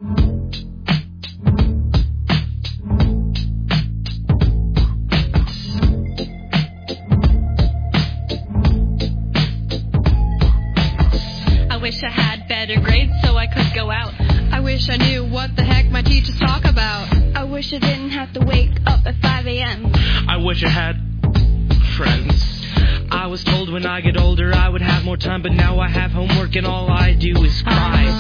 I wish I had better grades so I could go out. I wish I knew what the heck my teachers talk about. I wish I didn't have to wake up at 5 a.m. I wish I had friends. I was told when I get older I would have more time, but now I have homework and all I do is cry.